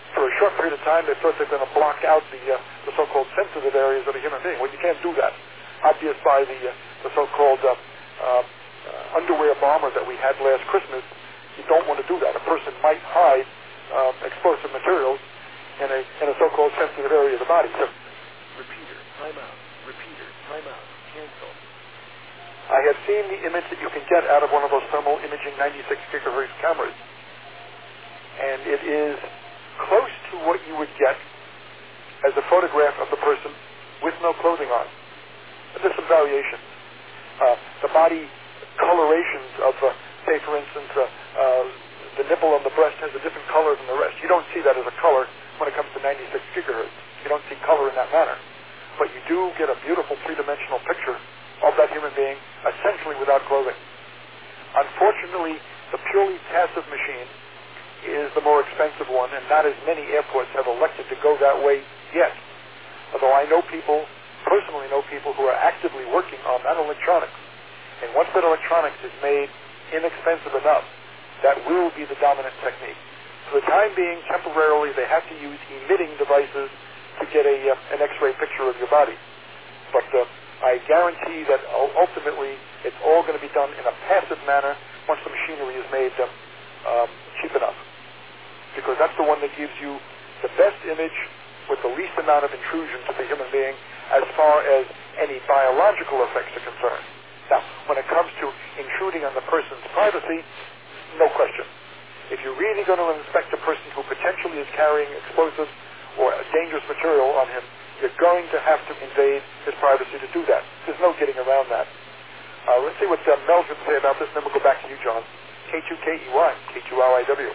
for a short period of time, they thought they're going to block out the so-called sensitive areas of a human being. Well, you can't do that. Obvious by the so-called underwear bomber that we had last Christmas. You don't want to do that. A person might hide explosive materials in a so-called sensitive area of the body. So, Repeater, timeout. Repeater, timeout. Cancel. I have seen the image that you can get out of one of those thermal imaging 96 gigahertz cameras, and it is close to what you would get as a photograph of the person with no clothing on. But there's some variations. The body colorations of, say for instance, the nipple on the breast has a different color than the rest. You don't see that as a color when it comes to 96 gigahertz. You don't see color in that manner. But you do get a beautiful three-dimensional picture of that human being essentially without clothing. Unfortunately, the purely passive machine is the more expensive one, and not as many airports have elected to go that way yet. Although I know people, personally know people who are actively working on that electronics. And once that electronics is made inexpensive enough, that will be the dominant technique. For the time being, temporarily, they have to use emitting devices to get an X-ray picture of your body. But I guarantee that ultimately it's all going to be done in a passive manner once the machinery is made cheap enough. Because that's the one that gives you the best image with the least amount of intrusion to the human being as far as any biological effects are concerned. Now, when it comes to intruding on the person's privacy, no question. If you're really going to inspect a person who potentially is carrying explosives or a dangerous material on him, you're going to have to invade his privacy to do that. There's no getting around that. Let's see what Mel's going to say about this, and then we'll go back to you, John. K2KEY, K2RIW.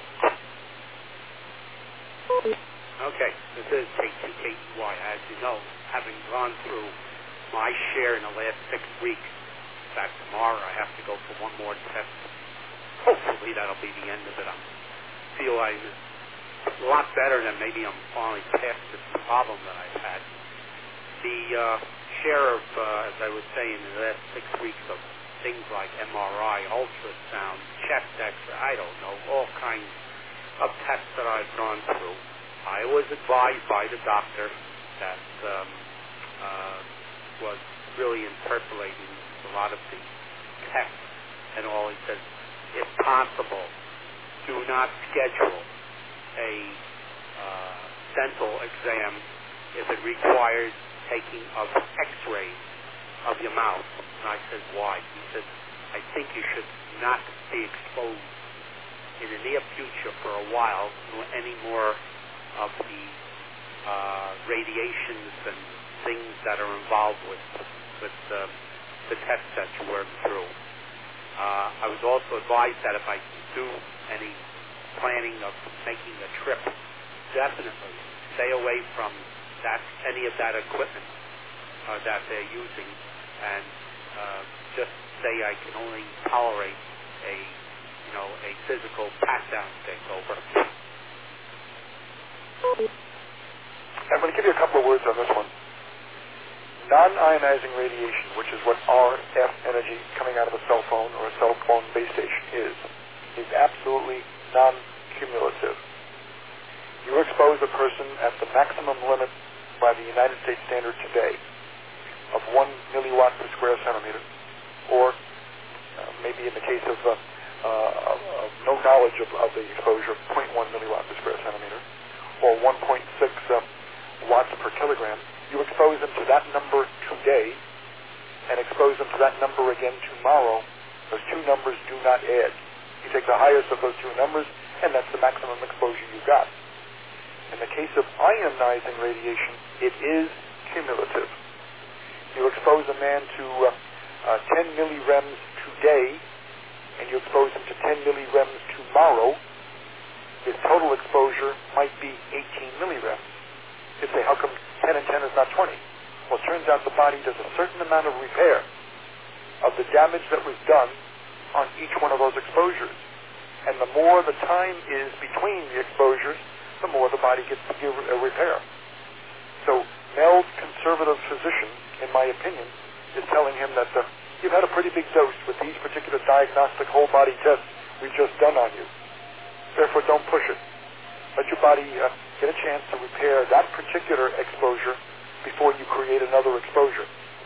Okay, this is K2KEY. As you know, having gone through my share in the last 6 weeks, in fact, tomorrow I have to go for one more test. Hopefully that'll be the end of it. I feel I'm a lot better than maybe I'm finally past this problem that I've had. The share of, as I was saying, in the last 6 weeks of things like MRI, ultrasound, chest X-ray, I don't know, all kinds of tests that I've gone through. I was advised by the doctor that was really interpolating a lot of the tests and all. He says, if possible, do not schedule a dental exam if it requires taking of X-rays of your mouth. And I said, why? He said, I think you should not be exposed in the near future for a while to any more of the radiations and things that are involved with the tests that you work through. I was also advised that if I do any planning of making a trip, definitely stay away from any of that equipment that they're using, and just say I can only tolerate a physical pat-down stick over. I'm going to give you a couple of words on this one. Non-ionizing radiation, which is what RF energy coming out of a cell phone or a cell phone base station is absolutely non-cumulative. You expose a person at the maximum limit by the United States standard today of 1 milliwatt per square centimeter, or maybe in the case of no knowledge of the exposure, 0.1 milliwatt per square centimeter, or 1.6 watts per kilogram. You expose them to that number today and expose them to that number again tomorrow. Those two numbers do not add. You take the highest of those two numbers, and that's the maximum exposure you got. In the case of ionizing radiation, it is cumulative. You expose a man to 10 millirems today, and you expose him to 10 millirems tomorrow, his total exposure might be 18 millirems. You'd say, how come 10 and 10 is not 20? Well, it turns out the body does a certain amount of repair of the damage that was done on each one of those exposures. And the more the time is between the exposures, the more the body gets to give a repair. So Mel's conservative physician, in my opinion, is telling him that you've had a pretty big dose with these particular diagnostic whole body tests we've just done on you. Therefore, don't push it. Let your body get a chance to repair that particular exposure before you create another exposure.